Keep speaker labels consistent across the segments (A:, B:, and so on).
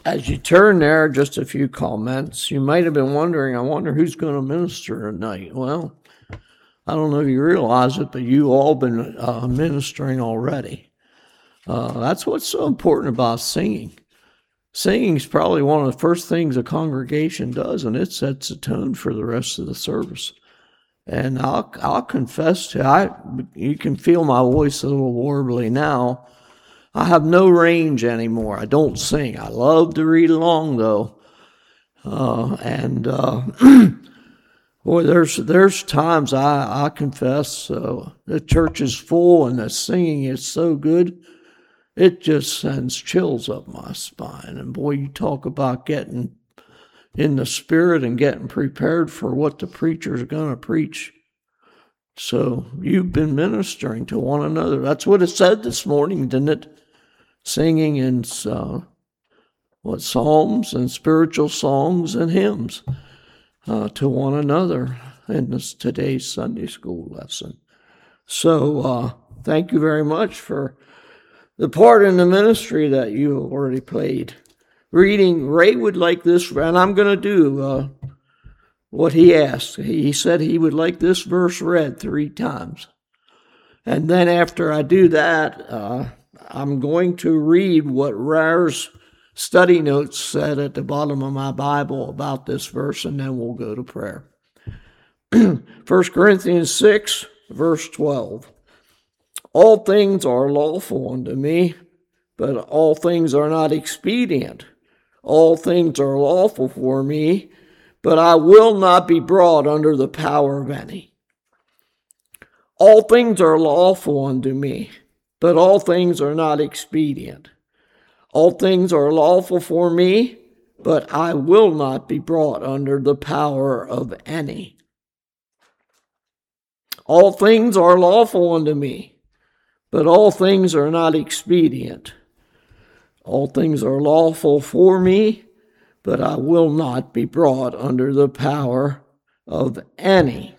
A: As you turn there, just a few comments. You might have been wondering, I wonder who's going to minister tonight. Well, I don't know if you realize it, but you all been ministering already. That's what's so important about singing. Singing is probably one of the first things a congregation does, and it sets the tone for the rest of the service. And I'll confess to you can feel my voice a little warbly now. I have no range anymore. I don't sing. I love to read along though, boy, there's times I confess the church is full and the singing is so good, it just sends chills up my spine. And boy, you talk about getting in the spirit and getting prepared for what the preacher's going to preach. So you've been ministering to one another. That's what it said this morning, didn't it? Singing in psalms and spiritual songs and hymns to one another in today's Sunday school lesson. So thank you very much for the part in the ministry that you already played. Reading, Ray would like this, and I'm going to do what he asked. He said he would like this verse read 3 times. And then after I do that, I'm going to read what Rare's study notes said at the bottom of my Bible about this verse, and then we'll go to prayer. 1 Corinthians 6, verse 12. All things are lawful unto me, but all things are not expedient. All things are lawful for me, but I will not be brought under the power of any. All things are lawful unto me, but all things are not expedient. All things are lawful for me, but I will not be brought under the power of any. All things are lawful unto me, but all things are not expedient. All things are lawful for me, but I will not be brought under the power of any.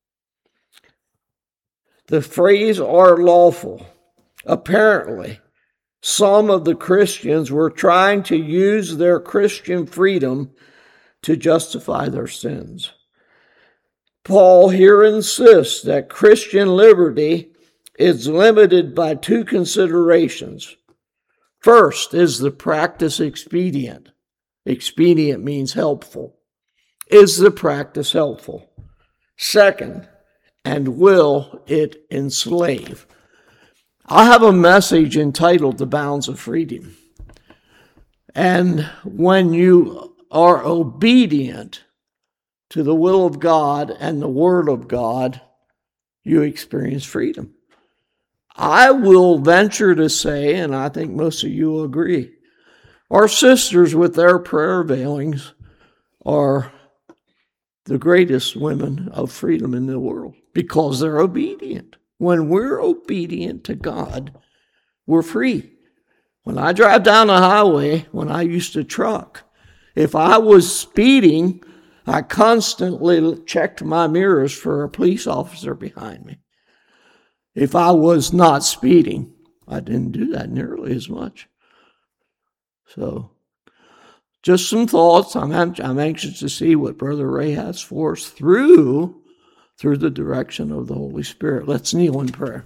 A: The phrase "are lawful," apparently, some of the Christians were trying to use their Christian freedom to justify their sins. Paul here insists that Christian liberty is limited by 2 considerations. First, is the practice expedient? Expedient means helpful. Is the practice helpful? Second, and will it enslave? I have a message entitled The Bounds of Freedom. And when you are obedient to the will of God and the Word of God, you experience freedom. I will venture to say, and I think most of you will agree, our sisters with their prayer veilings are the greatest women of freedom in the world because they're obedient. When we're obedient to God, we're free. When I drive down the highway, when I used to truck, if I was speeding, I constantly checked my mirrors for a police officer behind me. If I was not speeding, I didn't do that nearly as much. So, just some thoughts. I'm anxious to see what Brother Ray has for us through the direction of the Holy Spirit. Let's kneel in prayer.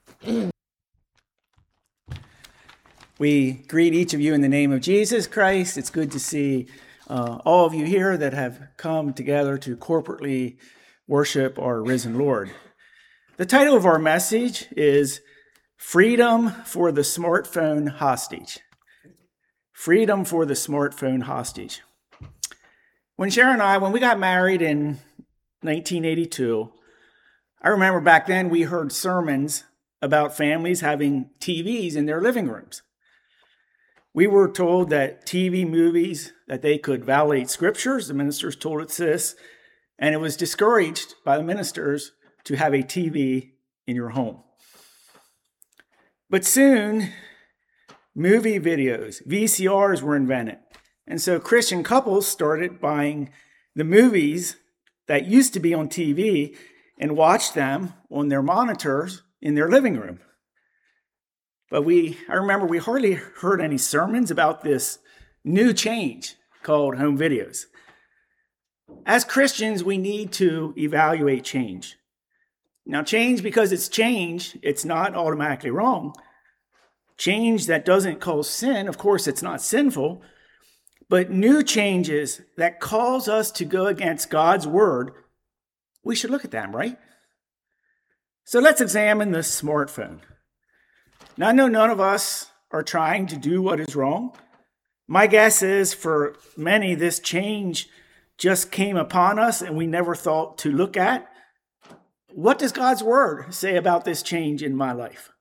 B: We greet each of you in the name of Jesus Christ. It's good to see all of you here that have come together to corporately worship our risen Lord. The title of our message is Freedom for the Smartphone Hostage. Freedom for the Smartphone Hostage. When Sharon and I, when we got married in 1982, I remember back then we heard sermons about families having TVs in their living rooms. We were told that TV movies, that they could violate scriptures. The ministers told us this, and it was discouraged by the ministers to have a TV in your home. But soon, movie videos, VCRs were invented. And so Christian couples started buying the movies that used to be on TV and watched them on their monitors in their living room. But I remember we hardly heard any sermons about this new change called home videos. As Christians, we need to evaluate change. Now, change, because it's change, it's not automatically wrong. Change that doesn't cause sin, of course, it's not sinful. But new changes that cause us to go against God's word, we should look at them, right? So let's examine the smartphone. Now, I know none of us are trying to do what is wrong. My guess is for many, this change just came upon us and we never thought to look at. What does God's word say about this change in my life?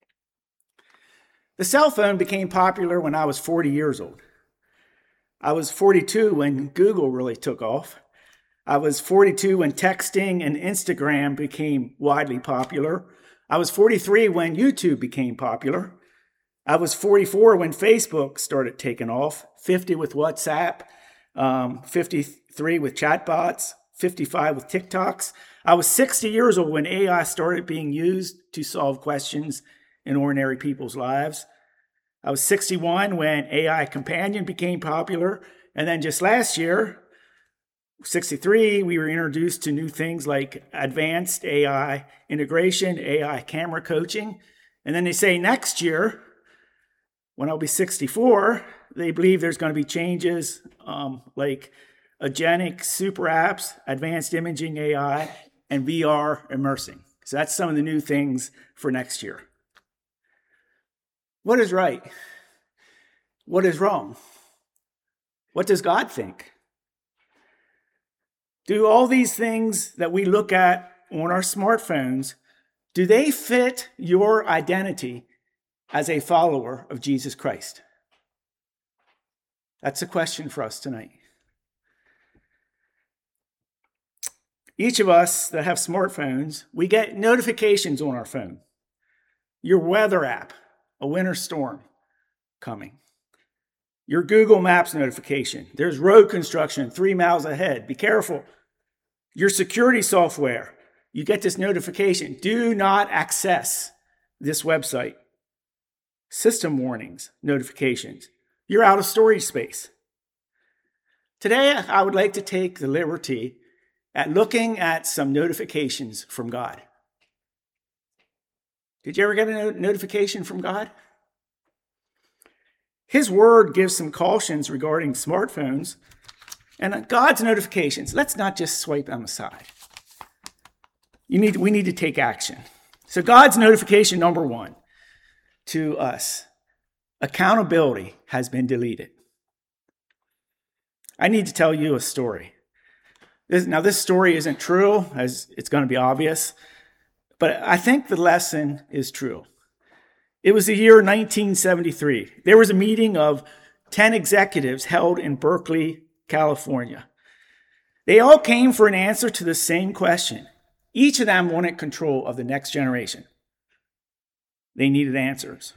B: The cell phone became popular when I was 40 years old. I was 42 when Google really took off. I was 42 when texting and Instagram became widely popular. I was 43 when YouTube became popular. I was 44 when Facebook started taking off, 50 with WhatsApp, 53 with chatbots, 55 with TikToks. I was 60 years old when AI started being used to solve questions in ordinary people's lives. I was 61 when AI Companion became popular. And then just last year, 63, we were introduced to new things like advanced AI integration, AI camera coaching. And then they say next year, when I'll be 64, they believe there's going to be changes like agentic super apps, advanced imaging AI, and VR immersing. So that's some of the new things for next year. What is right? What is wrong? What does God think? Do all these things that we look at on our smartphones, do they fit your identity as a follower of Jesus Christ? That's a question for us tonight. Each of us that have smartphones, we get notifications on our phone. Your weather app, a winter storm coming. Your Google Maps notification. There's road construction 3 miles ahead. Be careful. Your security software. You get this notification. Do not access this website. System warnings, notifications. You're out of storage space. Today, I would like to take the liberty at looking at some notifications from God. Did you ever get a notification from God? His word gives some cautions regarding smartphones and God's notifications. Let's not just swipe them aside. We need to take action. So God's notification number 1 to us, accountability has been deleted. I need to tell you a story. This story isn't true, as it's going to be obvious, but I think the lesson is true. It was the year 1973. There was a meeting of 10 executives held in Berkeley, California. They all came for an answer to the same question. Each of them wanted control of the next generation. They needed answers.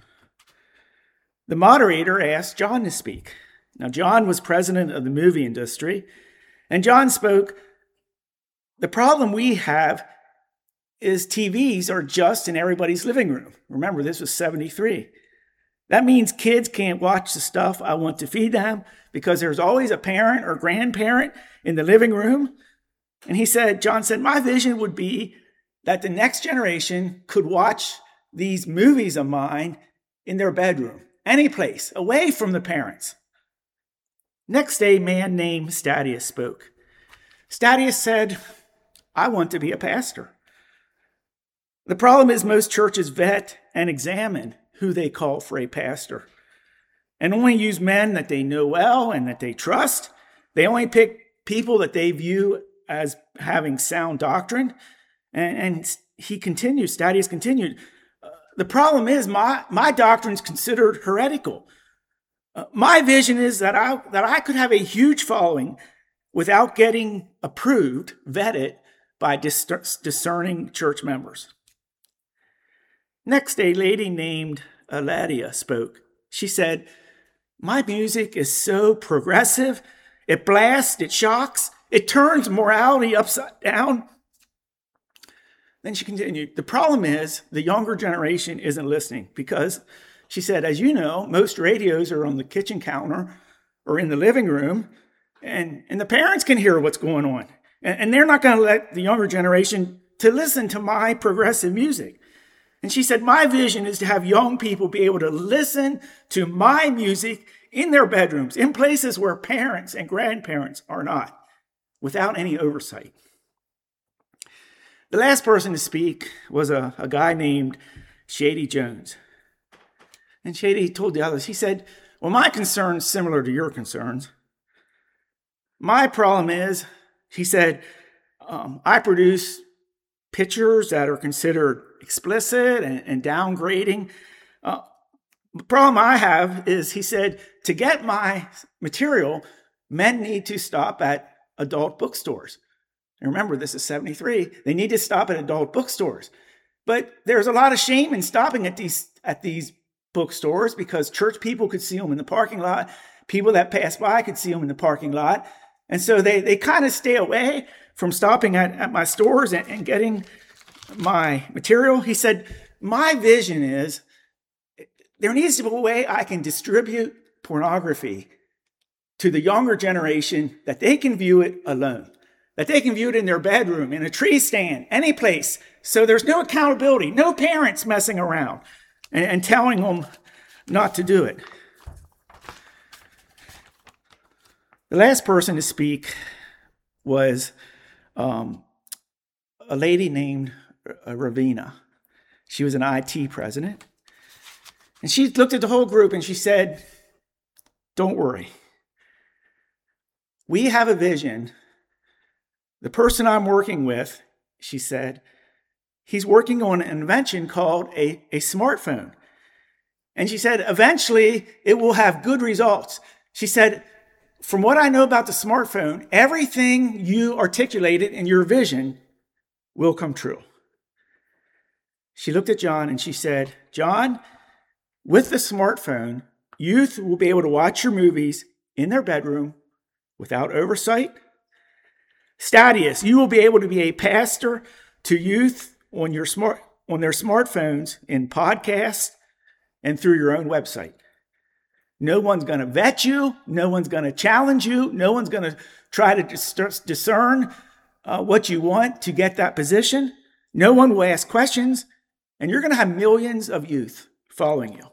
B: The moderator asked John to speak. Now, John was president of the movie industry, and John spoke. The problem we have is TVs are just in everybody's living room. Remember, this was 73. That means kids can't watch the stuff I want to feed them because there's always a parent or grandparent in the living room. And John said, my vision would be that the next generation could watch these movies of mine in their bedroom, any place, away from the parents. Next day, a man named Stadius spoke. Stadius said, I want to be a pastor. The problem is most churches vet and examine who they call for a pastor and only use men that they know well and that they trust. They only pick people that they view as having sound doctrine. And Stadius continued, the problem is my doctrine is considered heretical. My vision is that I could have a huge following without getting approved, vetted by discerning church members. Next, a lady named Eladia spoke. She said, my music is so progressive, it blasts, it shocks, it turns morality upside down. Then she continued, the problem is the younger generation isn't listening because, she said, as you know, most radios are on the kitchen counter or in the living room, and the parents can hear what's going on. And they're not going to let the younger generation to listen to my progressive music. And she said, my vision is to have young people be able to listen to my music in their bedrooms, in places where parents and grandparents are not, without any oversight. The last person to speak was a guy named Shady Jones. And Shady told the others, he said, well, my concern's similar to your concerns. My problem is, he said, I produce pictures that are considered explicit and downgrading. The problem I have is, he said, to get my material, men need to stop at adult bookstores. And remember, this is 73. They need to stop at adult bookstores. But there's a lot of shame in stopping at these bookstores, because church people could see them in the parking lot. People that pass by could see them in the parking lot. And so they kind of stay away from stopping at my stores and getting my material. He said, my vision is there needs to be a way I can distribute pornography to the younger generation that they can view it alone, that they can view it in their bedroom, in a tree stand, any place. So there's no accountability, no parents messing around and telling them not to do it. The last person to speak was a lady named Ravina. She was an IT president. And she looked at the whole group and she said, don't worry. We have a vision. The person I'm working with, she said, he's working on an invention called a smartphone. And she said, eventually it will have good results. She said, from what I know about the smartphone, everything you articulated in your vision will come true. She looked at John and she said, John, with the smartphone, youth will be able to watch your movies in their bedroom without oversight. Stadius, you will be able to be a pastor to youth on their smartphones, in podcasts, and through your own website. No one's going to vet you. No one's going to challenge you. No one's going to try to discern what you want to get that position. No one will ask questions. And you're going to have millions of youth following you.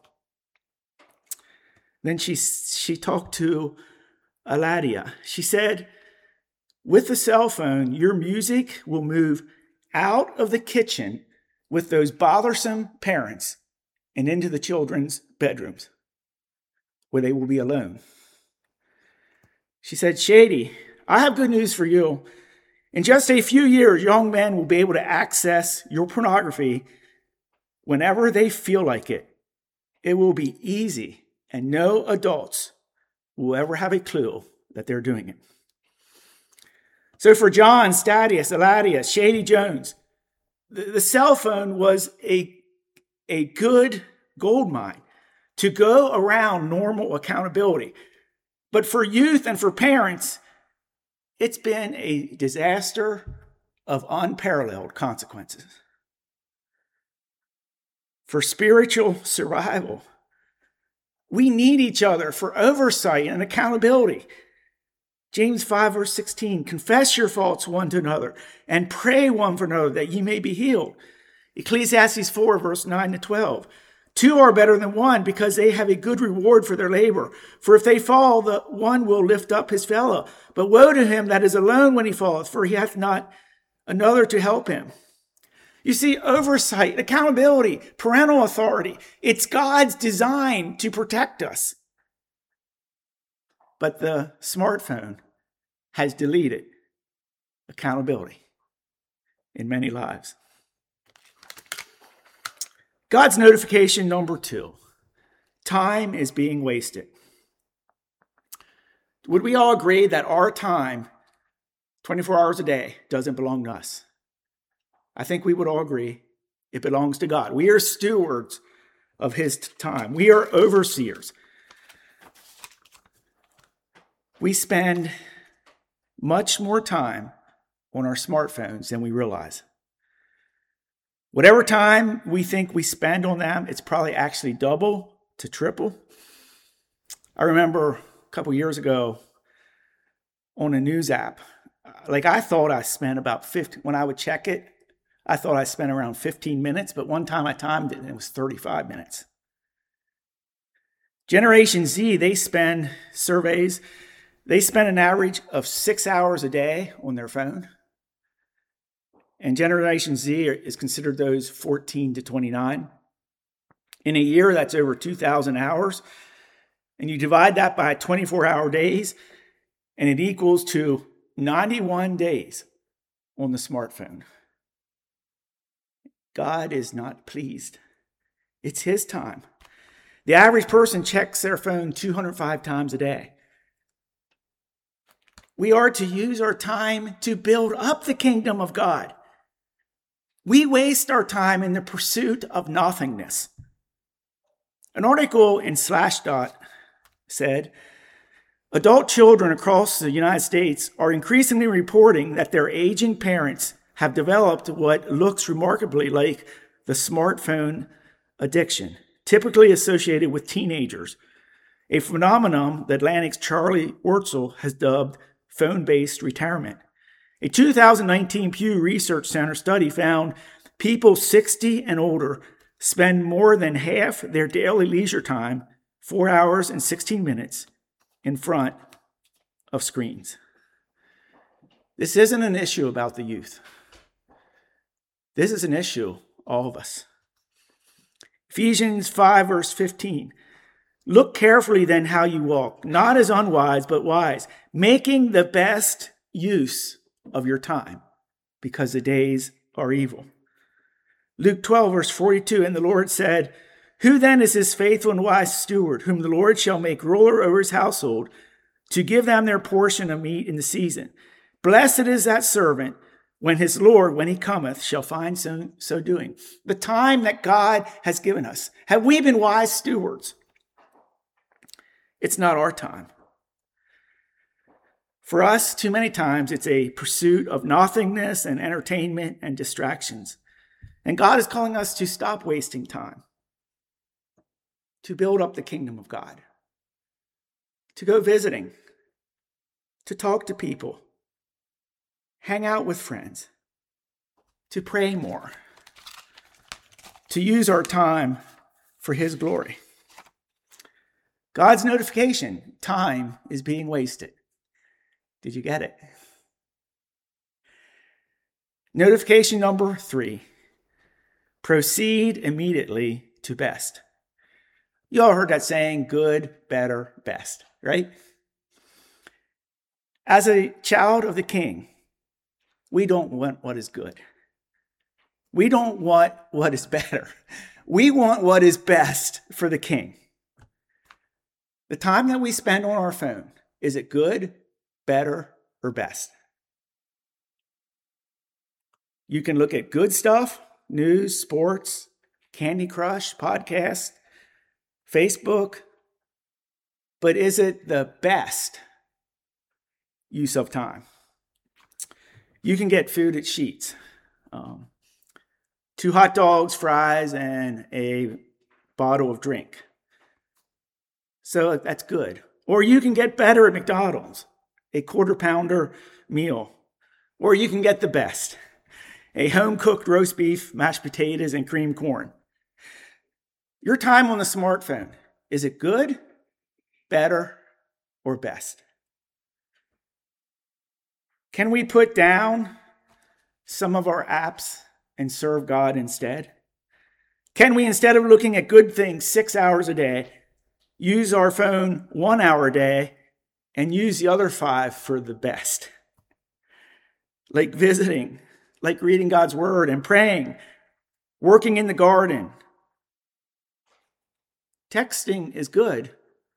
B: Then she talked to Aladia. She said, with the cell phone, your music will move out of the kitchen with those bothersome parents and into the children's bedrooms, where they will be alone. She said, Shady, I have good news for you. In just a few years, young men will be able to access your pornography whenever they feel like it. It will be easy, and no adults will ever have a clue that they're doing it. So for John, Stadius, Aladia, Shady Jones, the cell phone was a good gold mine to go around normal accountability. But for youth and for parents, it's been a disaster of unparalleled consequences. For spiritual survival, we need each other for oversight and accountability. James 5, verse 16, confess your faults one to another and pray one for another that ye may be healed. Ecclesiastes 4, verse 9 to 12. Two are better than one because they have a good reward for their labor. For if they fall, the one will lift up his fellow. But woe to him that is alone when he falleth, for he hath not another to help him. You see, oversight, accountability, parental authority, it's God's design to protect us. But the smartphone has deleted accountability in many lives. God's notification number 2, time is being wasted. Would we all agree that our time, 24 hours a day, doesn't belong to us? I think we would all agree it belongs to God. We are stewards of his time. We are overseers. We spend much more time on our smartphones than we realize. Whatever time we think we spend on them, it's probably actually double to triple. I remember a couple years ago on a news app. Like I thought I spent about 50, when I would check it, I thought I spent around 15 minutes, but one time I timed it and it was 35 minutes. Generation Z, they spend an average of 6 hours a day on their phone. And Generation Z is considered those 14 to 29. In a year, that's over 2,000 hours. And you divide that by 24-hour days, and it equals to 91 days on the smartphone. God is not pleased. It's his time. The average person checks their phone 205 times a day. We are to use our time to build up the kingdom of God. We waste our time in the pursuit of nothingness. An article in Slashdot said, adult children across the United States are increasingly reporting that their aging parents have developed what looks remarkably like the smartphone addiction, typically associated with teenagers, a phenomenon that Atlantic's Charlie Wurtzel has dubbed phone-based retirement. A 2019 Pew Research Center study found people 60 and older spend more than half their daily leisure time, 4 hours and 16 minutes, in front of screens. This isn't an issue about the youth. This is an issue, all of us. Ephesians 5, verse 15. Look carefully then how you walk, not as unwise, but wise, making the best use of your time, because the days are evil. Luke 12, verse 42, and the Lord said, who then is this faithful and wise steward, whom the Lord shall make ruler over his household, to give them their portion of meat in the season? Blessed is that servant, when his Lord, when he cometh, shall find so doing. The time that God has given us. Have we been wise stewards? It's not our time. For us, too many times, it's a pursuit of nothingness and entertainment and distractions. And God is calling us to stop wasting time, to build up the kingdom of God, to go visiting, to talk to people, hang out with friends, to pray more, to use our time for his glory. God's notification, time is being wasted. Did you get it? Notification number 3, proceed immediately to best. You all heard that saying, good, better, best, right? As a child of the King, we don't want what is good. We don't want what is better. We want what is best for the King. The time that we spend on our phone, is it good, better, or best? You can look at good stuff, news, sports, Candy Crush, podcasts, Facebook, but is it the best use of time? You can get food at Sheetz. 2 hot dogs, fries, and a bottle of drink. So that's good. Or you can get better at McDonald's, a quarter-pounder meal. Or you can get the best, a home-cooked roast beef, mashed potatoes, and creamed corn. Your time on the smartphone, is it good, better, or best? Can we put down some of our apps and serve God instead? Can we, instead of looking at good things 6 hours a day, use our phone 1 hour a day and use the other 5 for the best? Like visiting, like reading God's word and praying, working in the garden. Texting is good,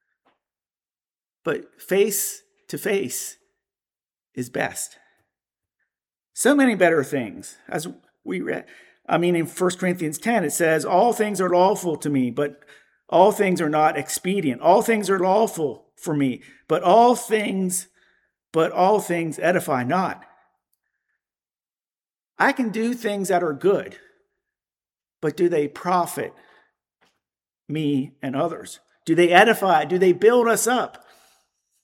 B: but face to face is best. So many better things. As we read, in 1 Corinthians 10, it says, all things are lawful to me, but all things are not expedient. All things are lawful for me, but all things edify not. I can do things that are good, but do they profit me and others? Do they edify? Do they build us up?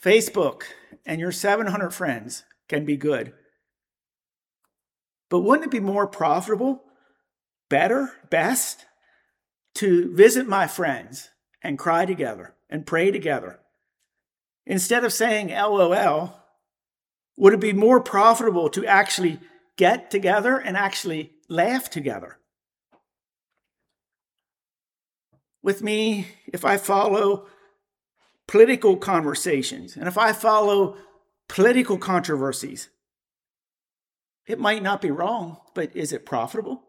B: Facebook and your 700 friends can be good. But wouldn't it be more profitable, better, best, to visit my friends and cry together and pray together? Instead of saying LOL, would it be more profitable to actually get together and actually laugh together? With me, if I follow political conversations and if I follow political controversies, it might not be wrong, but is it profitable?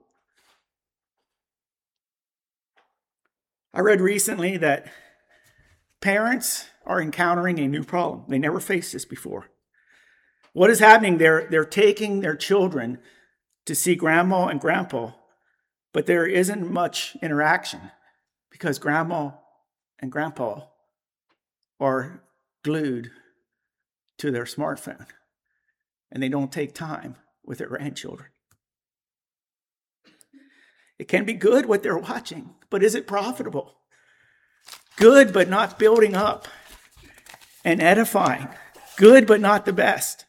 B: I read recently that parents are encountering a new problem. They never faced this before. What is happening? They're taking their children to see grandma and grandpa, but there isn't much interaction because grandma and grandpa are glued to their smartphone and they don't take time with their grandchildren. It can be good what they're watching, but is it profitable? Good, but not building up and edifying. Good, but not the best.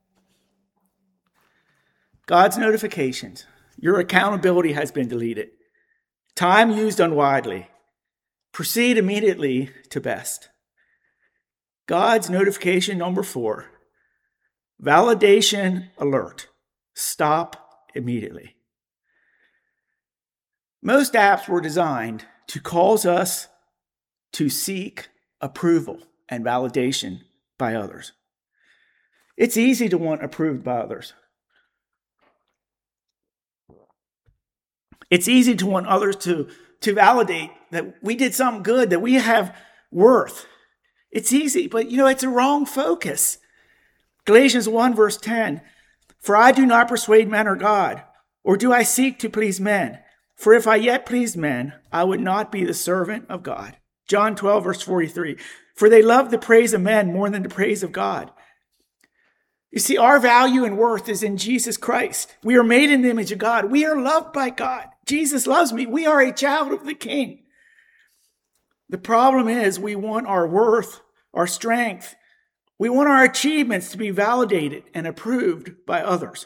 B: God's notifications. Your accountability has been deleted. Time used unwisely. Proceed immediately to best. God's notification number 4. Validation alert. Stop immediately. Most apps were designed to cause us to seek approval and validation by others. It's easy to want approved by others. It's easy to want others to validate that we did something good, that we have worth. It's easy, but it's a wrong focus. Galatians 1 verse 10, for I do not persuade men or God, or do I seek to please men? For if I yet pleased men, I would not be the servant of God. John 12 verse 43, for they love the praise of men more than the praise of God. You see, our value and worth is in Jesus Christ. We are made in the image of God. We are loved by God. Jesus loves me. We are a child of the King. The problem is we want our worth, our strength, we want our achievements to be validated and approved by others.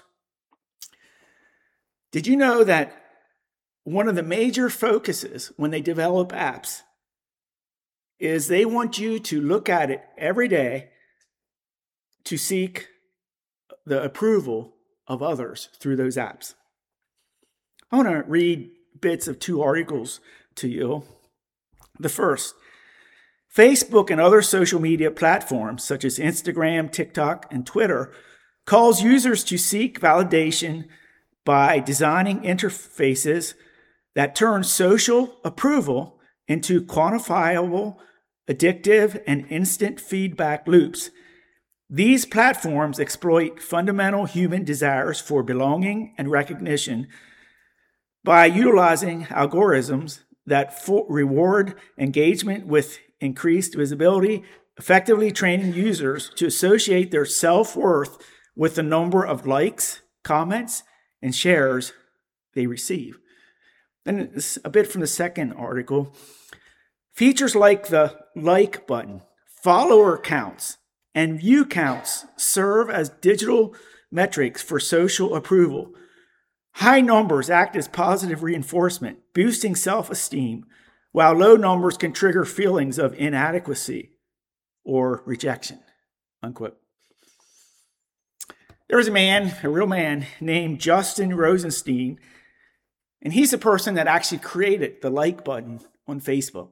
B: Did you know that one of the major focuses when they develop apps is they want you to look at it every day to seek the approval of others through those apps? I want to read bits of 2 articles to you. The first, Facebook and other social media platforms such as Instagram, TikTok, and Twitter calls users to seek validation by designing interfaces that turn social approval into quantifiable, addictive, and instant feedback loops. These platforms exploit fundamental human desires for belonging and recognition by utilizing algorithms that reward engagement with increased visibility, effectively training users to associate their self-worth with the number of likes, comments, and shares they receive. Then a bit from the second article. Features like the like button, follower counts, and view counts serve as digital metrics for social approval. High numbers act as positive reinforcement, boosting self-esteem, while low numbers can trigger feelings of inadequacy or rejection, unquote. There was a real man named Justin Rosenstein, and he's the person that actually created the like button on Facebook.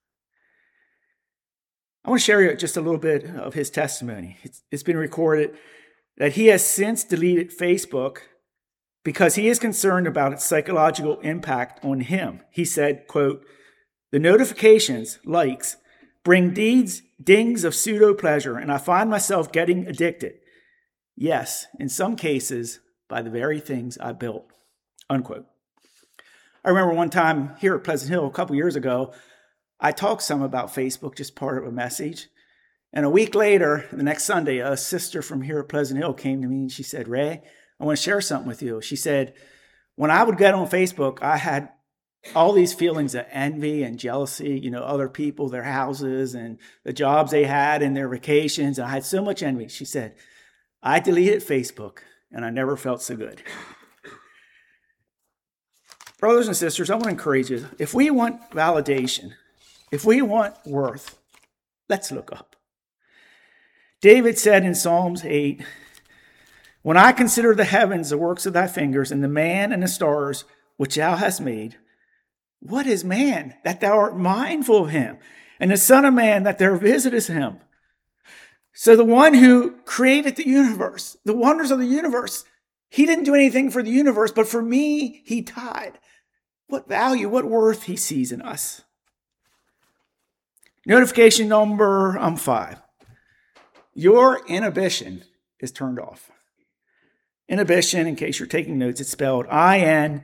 B: I want to share just a little bit of his testimony. It's been recorded that he has since deleted Facebook because he is concerned about its psychological impact on him. He said, quote, the notifications, likes, bring dings of pseudo-pleasure, and I find myself getting addicted. Yes, in some cases, by the very things I built, unquote. I remember one time here at Pleasant Hill a couple years ago, I talked some about Facebook, just part of a message. And a week later, the next Sunday, a sister from here at Pleasant Hill came to me and she said, Ray, I want to share something with you. She said, when I would get on Facebook, I had all these feelings of envy and jealousy, other people, their houses and the jobs they had and their vacations. I had so much envy. She said, I deleted Facebook and I never felt so good. Brothers and sisters, I want to encourage you. If we want validation, if we want worth, let's look up. David said in Psalms 8, when I consider the heavens, the works of thy fingers, and the man and the stars which thou hast made, what is man that thou art mindful of him, and the son of man that thou visitest him? So the one who created the universe, the wonders of the universe, he didn't do anything for the universe, but for me, he died. What value, what worth he sees in us. Notification number 5. Your inhibition is turned off. Inhibition, in case you're taking notes, it's spelled INHIBITION.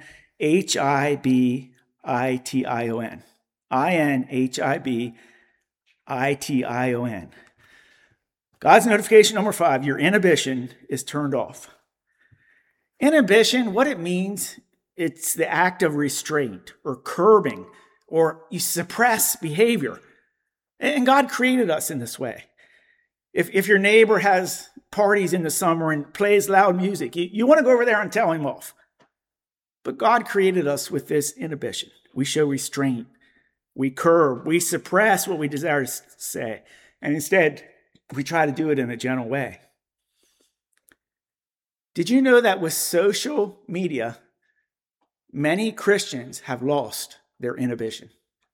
B: INHIBITION. God's notification number 5, your inhibition is turned off. Inhibition, what it means, it's the act of restraint or curbing, or you suppress behavior. And God created us in this way. If your neighbor has parties in the summer and plays loud music, you want to go over there and tell him off. But God created us with this inhibition. We show restraint. We curb. We suppress what we desire to say. And instead, we try to do it in a gentle way. Did you know that with social media, many Christians have lost their inhibition?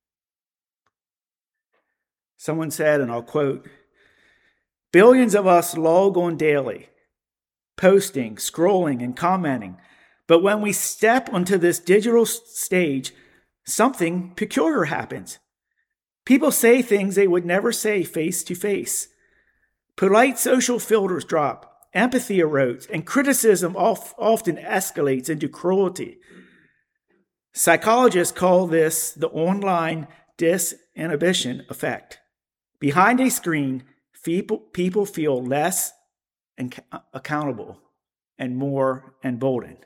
B: Someone said, and I'll quote, billions of us log on daily, posting, scrolling, and commenting. But when we step onto this digital stage, something peculiar happens. People say things they would never say face to face. Polite social filters drop, empathy erodes, and criticism often escalates into cruelty. Psychologists call this the online disinhibition effect. Behind a screen, people feel less accountable and more emboldened.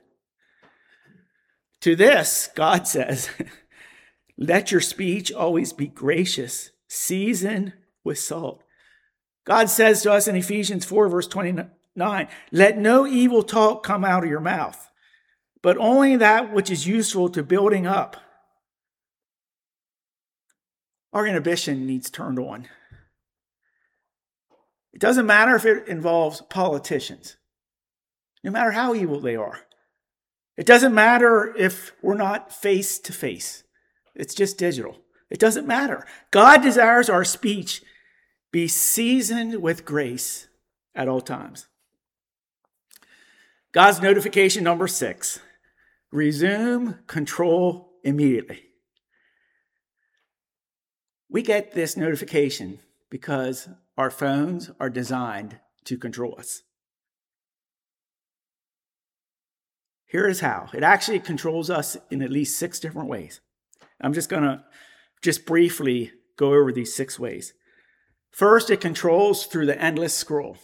B: To this, God says, let your speech always be gracious, seasoned with salt. God says to us in Ephesians 4, verse 29, let no evil talk come out of your mouth, but only that which is useful to building up. Our inhibition needs turned on. It doesn't matter if it involves politicians, no matter how evil they are. It doesn't matter if we're not face to face. It's just digital. It doesn't matter. God desires our speech be seasoned with grace at all times. God's notification number 6, resume control immediately. We get this notification because our phones are designed to control us. Here is how. It actually controls us in at least 6 different ways. I'm just going to briefly go over these 6 ways. First, it controls through the endless scroll.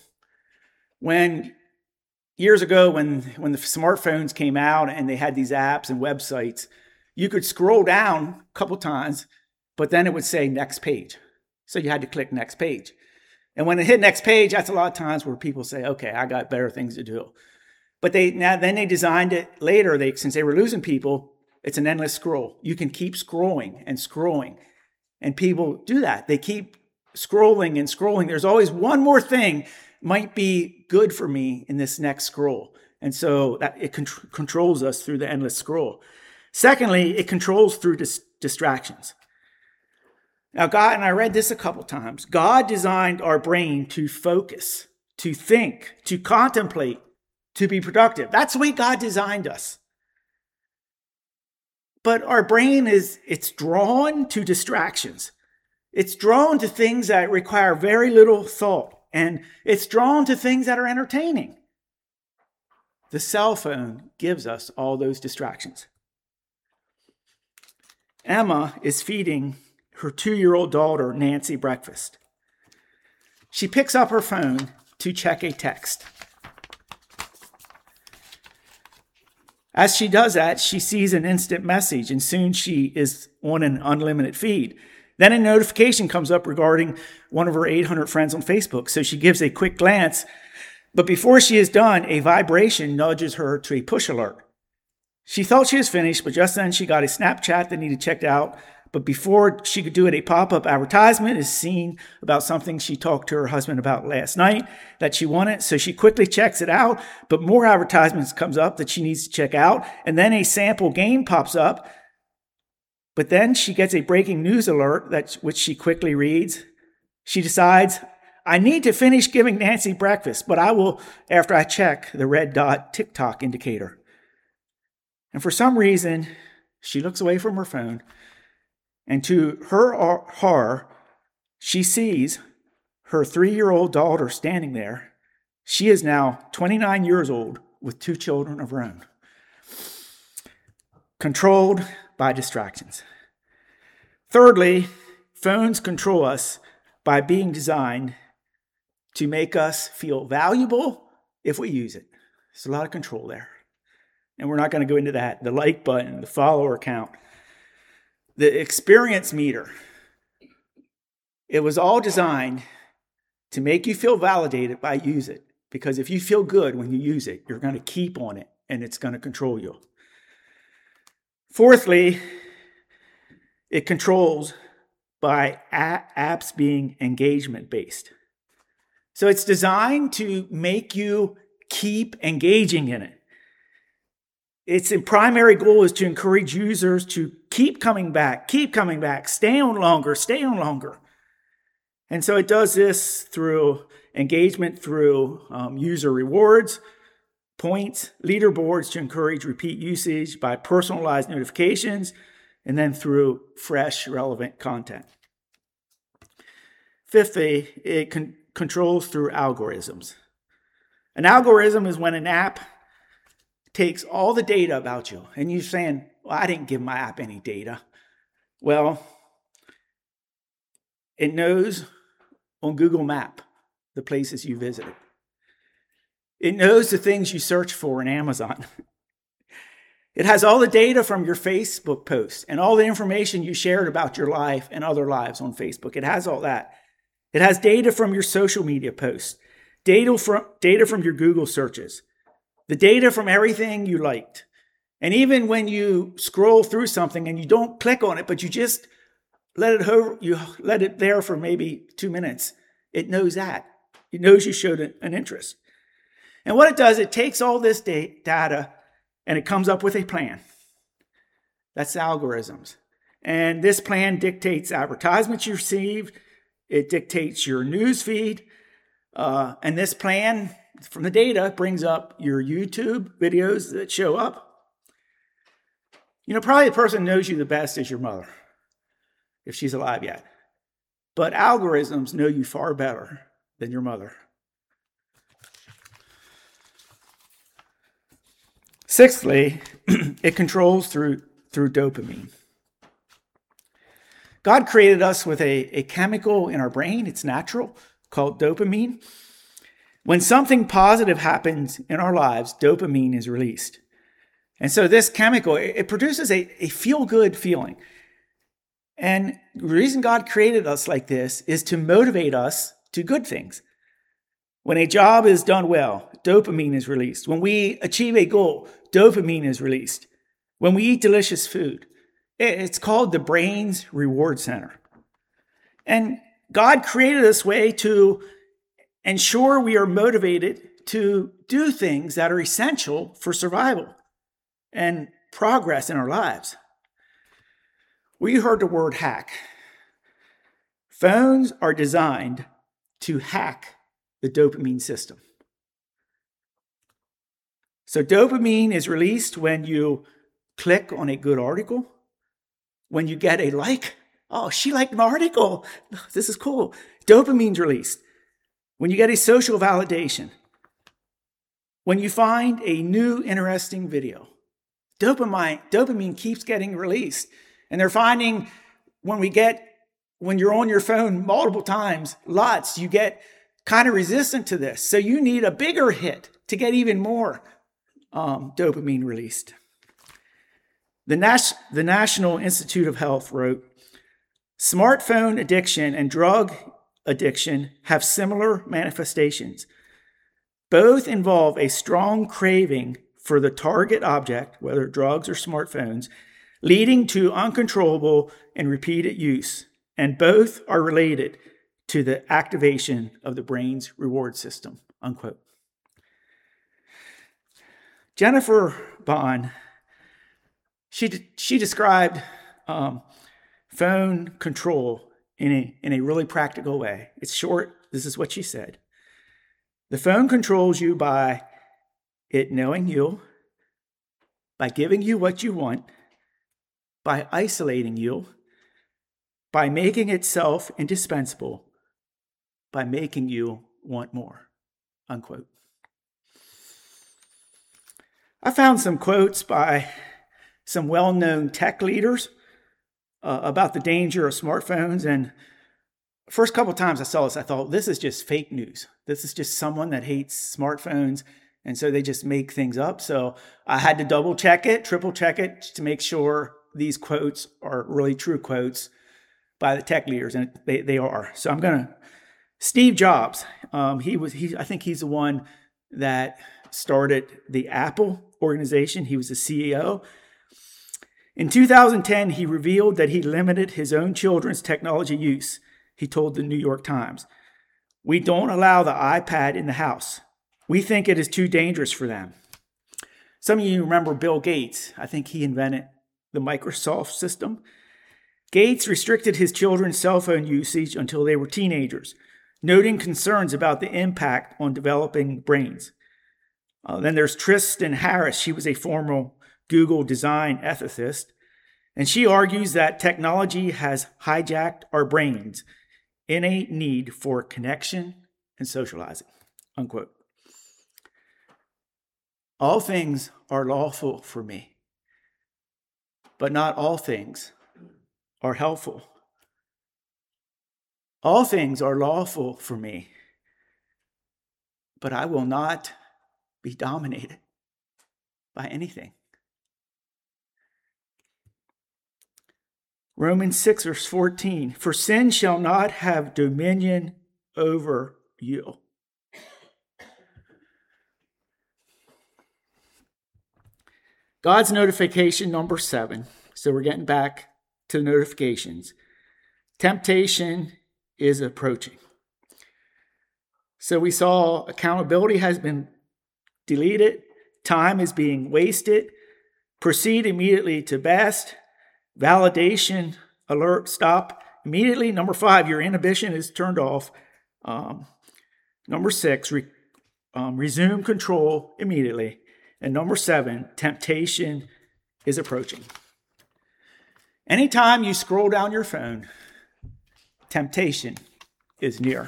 B: Years ago, when the smartphones came out and they had these apps and websites, you could scroll down a couple times, but then it would say next page. So you had to click next page. And when it hit next page, that's a lot of times where people say, okay, I got better things to do. But then they designed it later, since they were losing people, it's an endless scroll. You can keep scrolling and scrolling. And people do that. They keep scrolling and scrolling. There's always one more thing might be good for me in this next scroll. And so that it controls us through the endless scroll. Secondly, it controls through distractions. Now, God, and I read this a couple times, God designed our brain to focus, to think, to contemplate, to be productive. That's the way God designed us. But our brain it's drawn to distractions. It's drawn to things that require very little thought. And it's drawn to things that are entertaining. The cell phone gives us all those distractions. Emma is feeding her 2-year-old daughter, Nancy, breakfast. She picks up her phone to check a text. As she does that, she sees an instant message, and soon she is on an unlimited feed. Then a notification comes up regarding one of her 800 friends on Facebook. So she gives a quick glance, but before she is done, a vibration nudges her to a push alert. She thought she was finished, but just then she got a Snapchat that needed checked out. But before she could do it, a pop-up advertisement is seen about something she talked to her husband about last night that she wanted. So she quickly checks it out, but more advertisements comes up that she needs to check out. And then a sample game pops up. But then she gets a breaking news alert, which she quickly reads. She decides, I need to finish giving Nancy breakfast, but I will after I check the red dot TikTok indicator. And for some reason, she looks away from her phone, and to her horror, she sees her 3-year-old daughter standing there. She is now 29 years old with 2 children of her own. Controlled by distractions. Thirdly, phones control us by being designed to make us feel valuable if we use it. There's a lot of control there. And we're not going to go into that. The like button, the follower count, the experience meter. It was all designed to make you feel validated by use it. Because if you feel good when you use it, you're going to keep on it and it's going to control you. Fourthly, it controls by apps being engagement-based. So it's designed to make you keep engaging in it. Its primary goal is to encourage users to keep coming back, stay on longer. And so it does this through engagement, through user rewards, points, leaderboards to encourage repeat usage, by personalized notifications, and then through fresh, relevant content. Fifthly, it controls through algorithms. An algorithm is when an app takes all the data about you, and you're saying, well, I didn't give my app any data. Well, it knows on Google Map the places you visited. It knows the things you search for in Amazon. It has all the data from your Facebook posts and all the information you shared about your life and other lives on Facebook. It has all that. It has data from your social media posts, data from your Google searches, the data from everything you liked. And even when you scroll through something and you don't click on it, but you just let it there for maybe 2 minutes, it knows that. It knows you showed an interest. And what it does, it takes all this data and it comes up with a plan. That's algorithms. And this plan dictates advertisements you receive. It dictates your news feed. And this plan from the data brings up your YouTube videos that show up. You know, probably the person who knows you the best is your mother, if she's alive yet. But algorithms know you far better than your mother. Sixthly, it controls through dopamine. God created us with a chemical in our brain, it's natural, called dopamine. When something positive happens in our lives, dopamine is released. And so this chemical, it produces a feel-good feeling. And the reason God created us like this is to motivate us to good things. When a job is done well, dopamine is released. When we achieve a goal, dopamine is released. When we eat delicious food, it's called the brain's reward center. And God created this way to ensure we are motivated to do things that are essential for survival and progress in our lives. We heard the word hack. Phones are designed to hack the dopamine system. So dopamine is released when you click on a good article, when you get a like. Oh, she liked an article. This is cool. Dopamine's released. When you get a social validation. When you find a new interesting video. Dopamine keeps getting released. And they're finding when you're on your phone multiple times, lots, you get kind of resistant to this. So you need a bigger hit to get even more dopamine released. The National Institute of Health wrote, smartphone addiction and drug addiction have similar manifestations. Both involve a strong craving for the target object, whether drugs or smartphones, leading to uncontrollable and repeated use, and both are related to the activation of the brain's reward system, unquote. Jennifer Bond, she described phone control in a really practical way. It's short. This is what she said. The phone controls you by it knowing you, by giving you what you want, by isolating you, by making itself indispensable, by making you want more, unquote. I found some quotes by some well-known tech leaders about the danger of smartphones. And first couple times I saw this, I thought, this is just fake news. This is just someone that hates smartphones, and so they just make things up. So I had to double check it, triple check it to make sure these quotes are really true quotes by the tech leaders, and they are. So I'm gonna. Steve Jobs, I think he's the one that started the Apple organization. He was the CEO. In 2010, he revealed that he limited his own children's technology use. He told the New York Times, "We don't allow the iPad in the house. We think it is too dangerous for them." Some of you remember Bill Gates. I think he invented the Microsoft system. Gates restricted his children's cell phone usage until they were teenagers, noting concerns about the impact on developing brains. Then there's Tristan Harris. She was a former Google design ethicist, and she argues that technology has hijacked our brains' innate need for connection and socializing, unquote. All things are lawful for me, but not all things are helpful. All things are lawful for me, but I will not be dominated by anything. Romans 6, verse 14, for sin shall not have dominion over you. God's notification number 7. So we're getting back to the notifications. Temptation is approaching. So we saw accountability has been deleted. Time is being wasted. Proceed immediately to best. Validation, alert, stop immediately. Number 5, your inhibition is turned off. Number 6, resume control immediately. And number 7, temptation is approaching. Anytime you scroll down your phone, temptation is near.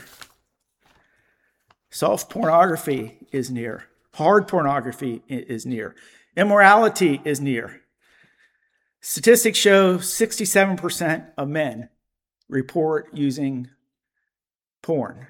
B: Soft pornography is near. Hard pornography is near. Immorality is near. Statistics show 67% of men report using porn.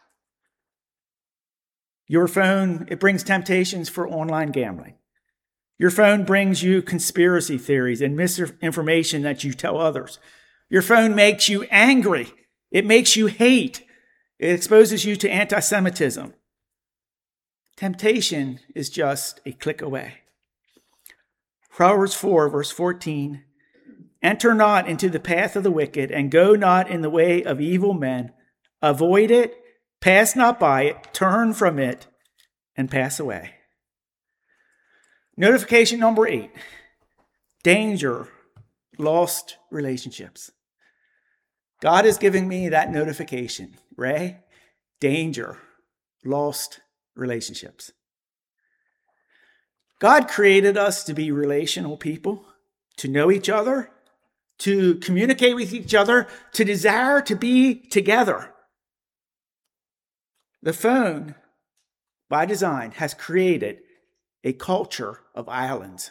B: Your phone, it brings temptations for online gambling. Your phone brings you conspiracy theories and misinformation that you tell others. Your phone makes you angry. It makes you hate. It exposes you to anti-Semitism. Temptation is just a click away. Proverbs 4, verse 14, enter not into the path of the wicked, and go not in the way of evil men. Avoid it, pass not by it, turn from it, and pass away. Notification number 8, danger, lost relationships. God is giving me that notification. Ray, danger, lost relationships. God created us to be relational people, to know each other, to communicate with each other, to desire to be together. The phone, by design, has created a culture of islands.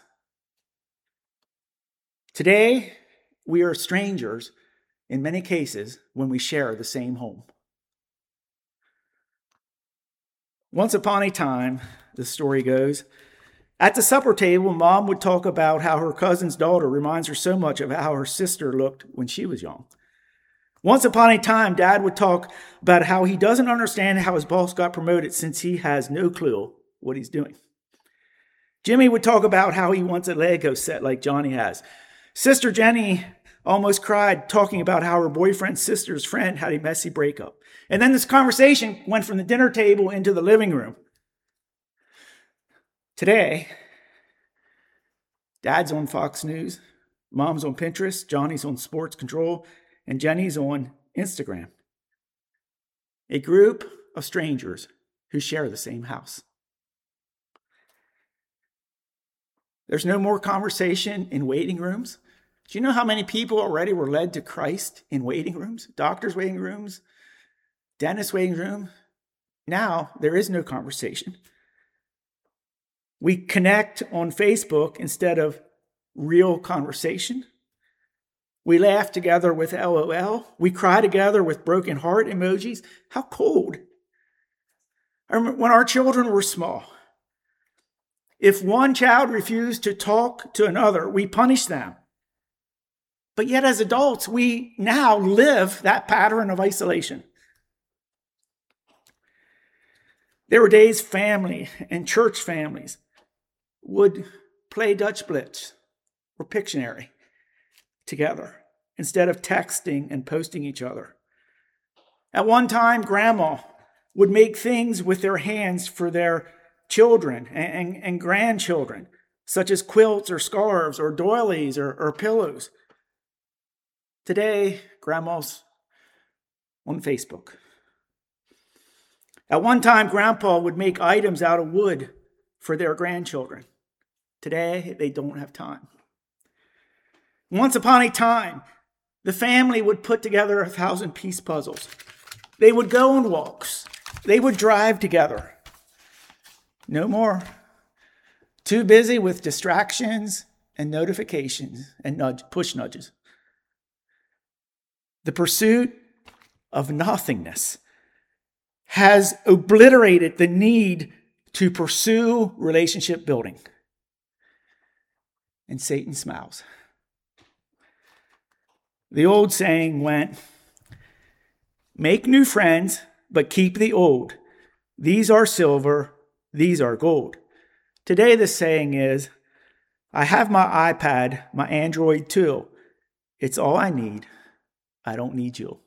B: Today, we are strangers in many cases when we share the same home. Once upon a time, the story goes, At the supper table, Mom would talk about how her cousin's daughter reminds her so much of how her sister looked when she was young. Once upon a time, Dad would talk about how he doesn't understand how his boss got promoted since he has no clue what he's doing. Jimmy would talk about how he wants a Lego set like Johnny has. Sister Jenny almost cried talking about how her boyfriend's sister's friend had a messy breakup. And then this conversation went from the dinner table into the living room. Today, Dad's on Fox News, Mom's on Pinterest, Johnny's on Sports Control, and Jenny's on Instagram. A group of strangers who share the same house. There's no more conversation in waiting rooms. Do you know how many people already were led to Christ in waiting rooms? Doctors' waiting rooms, dentist waiting room. Now there is no conversation. We connect on Facebook instead of real conversation. We laugh together with LOL. We cry together with broken heart emojis. How cold. I remember when our children were small. If one child refused to talk to another, we punished them. But yet as adults, we now live that pattern of isolation. There were days family and church families would play Dutch Blitz or Pictionary together instead of texting and posting each other. At one time, Grandma would make things with their hands for their children and grandchildren, such as quilts or scarves or doilies or pillows. Today, Grandma's on Facebook. At one time, Grandpa would make items out of wood for their grandchildren. Today, they don't have time. Once upon a time, the family would put together 1,000-piece puzzles. They would go on walks. They would drive together. No more. Too busy with distractions and notifications and push nudges. The pursuit of nothingness has obliterated the need to pursue relationship building. And Satan smiles. The old saying went, "Make new friends, but keep the old. These are silver, these are gold." Today the saying is, "I have my iPad, my Android too. It's all I need. I don't need you."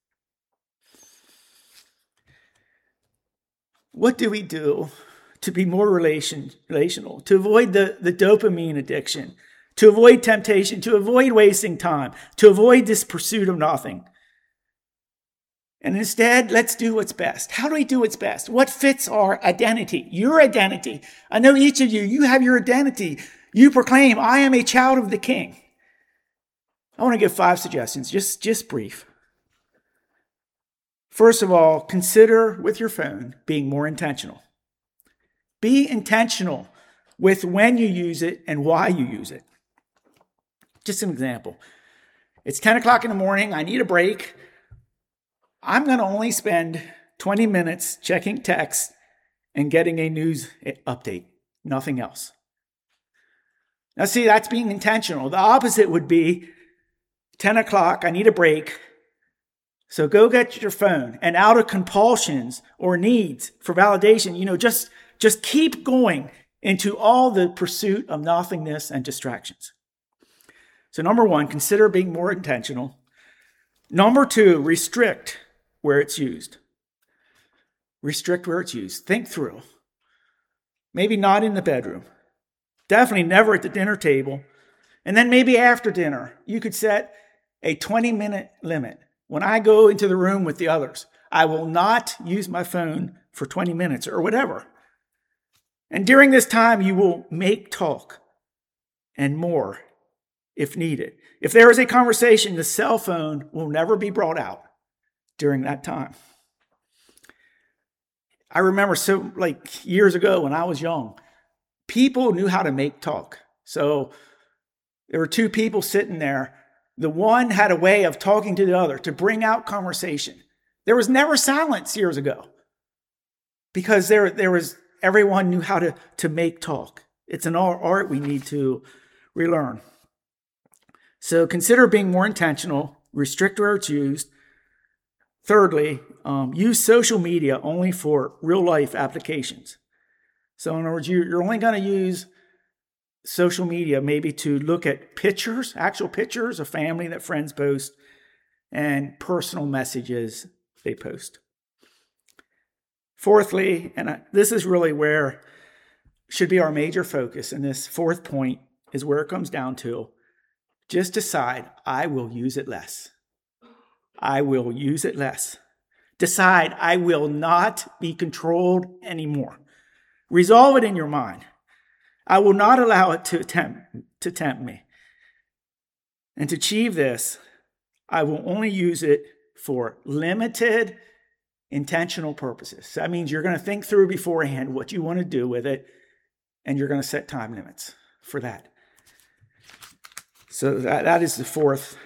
B: What do we do to be more relational, to avoid the dopamine addiction, to avoid temptation, to avoid wasting time, to avoid this pursuit of nothing? And instead, let's do what's best. How do we do what's best? What fits our identity? Your identity. I know each of you have your identity. You proclaim, "I am a child of the King." I want to give 5 suggestions, just brief. First of all, consider with your phone being more intentional. Be intentional with when you use it and why you use it. Just an example. It's 10 o'clock in the morning. I need a break. I'm going to only spend 20 minutes checking text and getting a news update. Nothing else. Now see, that's being intentional. The opposite would be 10 o'clock, I need a break. So go get your phone, and out of compulsions or needs for validation, just keep going into all the pursuit of nothingness and distractions. So number 1, consider being more intentional. Number 2, restrict where it's used. Restrict where it's used. Think through. Maybe not in the bedroom. Definitely never at the dinner table. And then maybe after dinner, you could set a 20-minute limit. When I go into the room with the others, I will not use my phone for 20 minutes or whatever. And during this time, you will make talk and more if needed. If there is a conversation, the cell phone will never be brought out during that time. I remember years ago when I was young, people knew how to make talk. So there were 2 people sitting there. The one had a way of talking to the other to bring out conversation. There was never silence years ago because everyone knew how to make talk. It's an art we need to relearn. So consider being more intentional, restrict where it's used. Thirdly, use social media only for real-life applications. So in other words, you're only going to use social media maybe to look at pictures, actual pictures of family that friends post, and personal messages they post. Fourthly, and this is really where should be our major focus, and this fourth point is where it comes down to, just decide, I will use it less. I will use it less. Decide, I will not be controlled anymore. Resolve it in your mind. I will not allow it to tempt me. And to achieve this, I will only use it for limited, intentional purposes. So that means you're going to think through beforehand what you want to do with it, and you're going to set time limits for that. So that is the fourth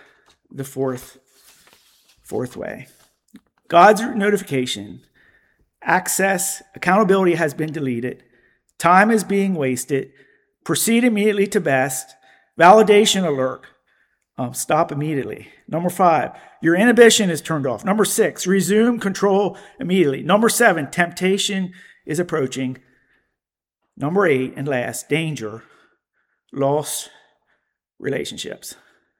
B: way. God's notification, access, accountability has been deleted. Time is being wasted. Proceed immediately to best. Validation alert. Stop immediately. Number 5, your inhibition is turned off. Number 6, resume control immediately. Number 7, temptation is approaching. Number 8, and last, danger, lost relationships.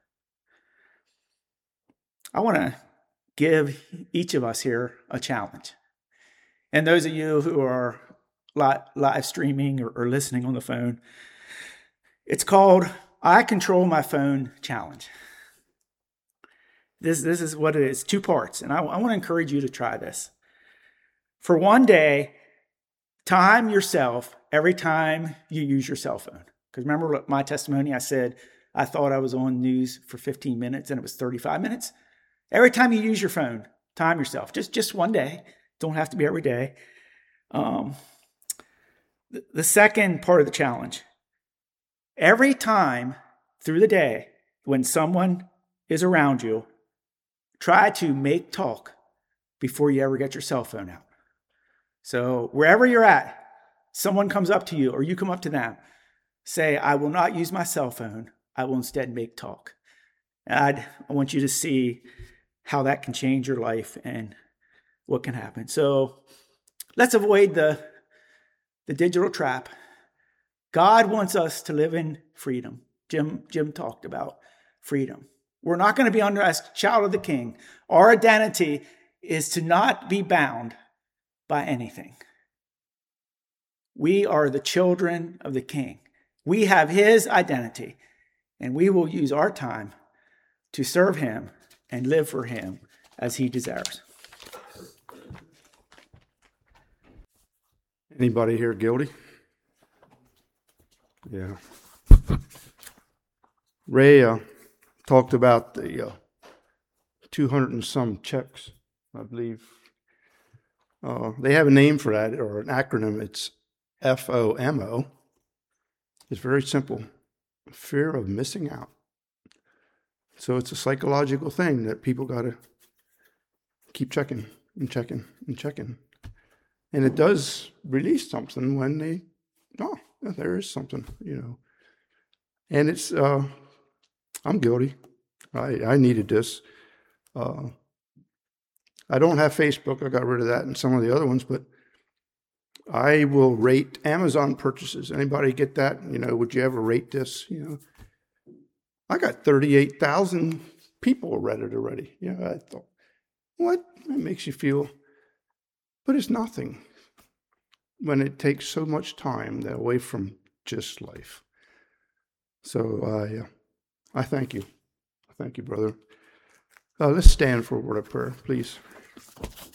B: I want to give each of us here a challenge. And those of you who are live streaming or listening on the phone, it's called I Control My Phone Challenge. This is what it is, 2 parts. And I want to encourage you to try this. For one day, time yourself every time you use your cell phone. Because remember my testimony, I said I thought I was on news for 15 minutes and it was 35 minutes. Every time you use your phone, time yourself. Just one day. Don't have to be every day. The second part of the challenge. Every time through the day when someone is around you, try to make talk before you ever get your cell phone out. So wherever you're at, someone comes up to you or you come up to them, say, I will not use my cell phone. I will instead make talk. And I want you to see how that can change your life and what can happen. So let's avoid the digital trap. God wants us to live in freedom. Jim talked about freedom. We're not going to be under as child of the King. Our identity is to not be bound by anything. We are the children of the King. We have his identity, and we will use our time to serve him and live for him as he desires.
C: Anybody here guilty? Yeah. Ray talked about the 200 and some checks, I believe. They have a name for that, or an acronym. It's FOMO. It's very simple. Fear of missing out. So it's a psychological thing that people got to keep checking and checking and checking. And it does release something when they, there is something, And it's, I'm guilty. I needed this. I don't have Facebook. I got rid of that and some of the other ones, but I will rate Amazon purchases. Anybody get that? Would you ever rate this? I got 38,000 people read it already. I thought, what? That makes you feel, but it's nothing when it takes so much time away from just life. So I thank you. I thank you, brother. Let's stand for a word of prayer, please.